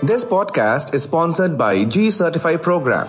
This podcast is sponsored by G Certify Program.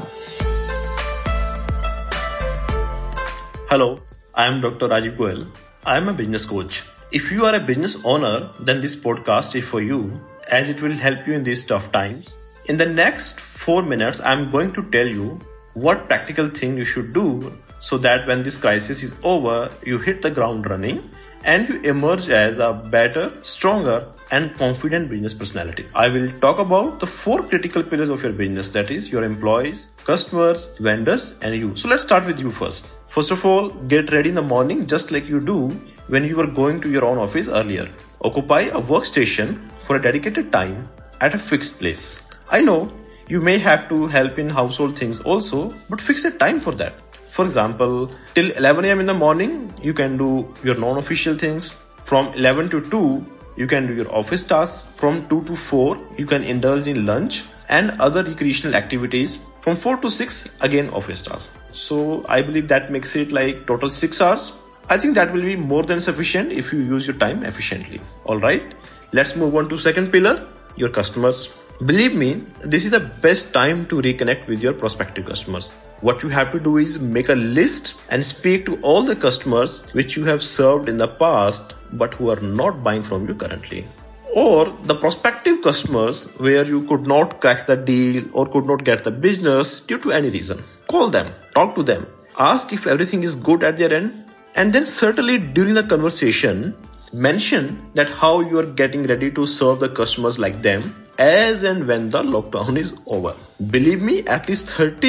Hello, I am Dr. Rajiv Goyal. I am a business coach. If you are a business owner, then this podcast is for you, as it will help you in these tough times. In the next 4 minutes, I am going to tell you what practical thing you should do so that when this crisis is over, you hit the ground running and you emerge as a better, stronger and confident business personality. I will talk about the 4 critical pillars of your business, that is your employees, customers, vendors and you. So let's start with you first. First of all, get ready in the morning just like you do when you were going to your own office earlier. Occupy a workstation for a dedicated time at a fixed place. I know you may have to help in household things also, but fix a time for that. For example, till 11 a.m. in the morning, you can do your non-official things. From 11 to 2, you can do your office tasks. From 2 to 4, you can indulge in lunch and other recreational activities. From 4 to 6, again office tasks. So I believe that makes it like total 6 hours. I think that will be more than sufficient if you use your time efficiently. Alright, let's move on to second pillar, your customers. Believe me, this is the best time to reconnect with your prospective customers. What you have to do is make a list and speak to all the customers which you have served in the past but who are not buying from you currently. Or the prospective customers where you could not crack the deal or could not get the business due to any reason. Call them, talk to them, ask if everything is good at their end, and then certainly during the conversation, mention that how you are getting ready to serve the customers like them as and when the lockdown is over. Believe me, at least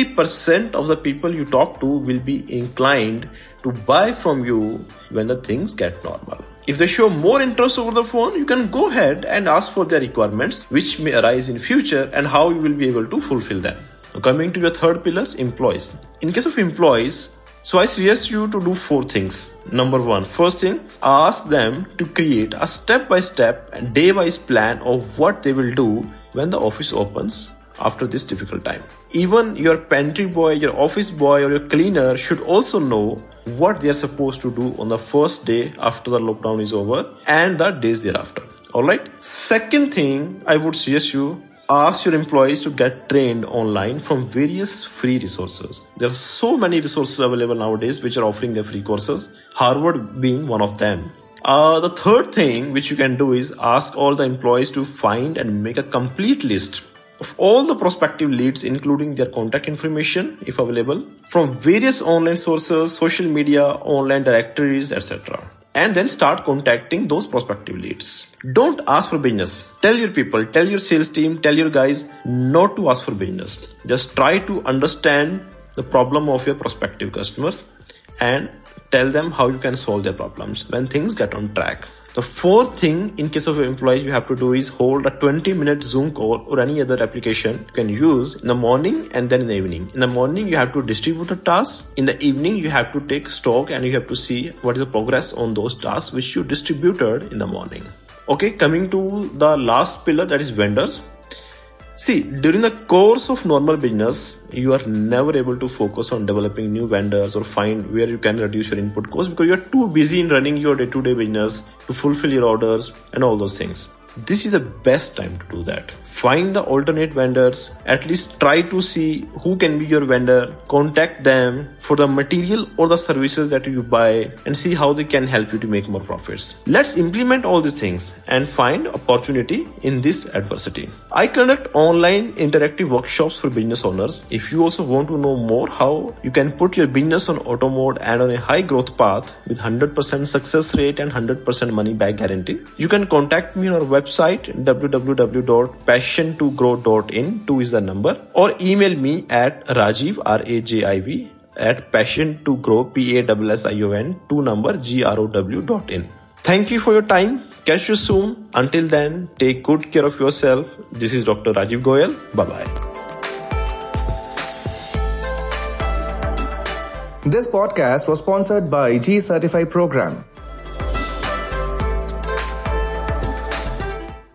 30% of the people you talk to will be inclined to buy from you when the things get normal. If they show more interest over the phone, you can go ahead and ask for their requirements which may arise in future and how you will be able to fulfill them. Now, coming to your third pillar, employees. In case of employees, so I suggest you to do 4 things. Number 1, first thing, ask them to create a step-by-step and day-wise plan of what they will do when the office opens after this difficult time. Even your pantry boy, your office boy or your cleaner should also know what they are supposed to do on the first day after the lockdown is over and the days thereafter. Alright. Second thing, I would suggest you ask your employees to get trained online from various free resources. There are so many resources available nowadays which are offering their free courses, Harvard being one of them. The third thing which you can do is ask all the employees to find and make a complete list of all the prospective leads, including their contact information if available, from various online sources, social media, online directories, etc. And then start contacting those prospective leads. Don't ask for business. Tell your people, tell your sales team, tell your guys not to ask for business. Just try to understand the problem of your prospective customers and tell them how you can solve their problems when things get on track. The fourth thing in case of your employees you have to do is hold a 20-minute Zoom call or any other application you can use in the morning and then in the evening. In the morning you have to distribute a task. In the evening you have to take stock and you have to see what is the progress on those tasks which you distributed in the morning. Okay, coming to the last pillar, that is vendors. See, during the course of normal business, you are never able to focus on developing new vendors or find where you can reduce your input costs because you are too busy in running your day-to-day business to fulfill your orders and all those things. This is the best time to do that. Find the alternate vendors, at least try to see who can be your vendor, contact them for the material or the services that you buy and see how they can help you to make more profits. Let's implement all these things and find opportunity in this adversity. I conduct online interactive workshops for business owners. If you also want to know more how you can put your business on auto mode and on a high growth path with 100% success rate and 100% money back guarantee, you can contact me on our website www.passion2grow.in, 2 is the number, or email me at Rajiv, RAJIV, at passion2grow, PASSION, 2 number, GROW.in. Thank you for your time. Catch you soon. Until then, take good care of yourself. This is Dr. Rajiv Goyal. Bye-bye. This podcast was sponsored by G Certify Program.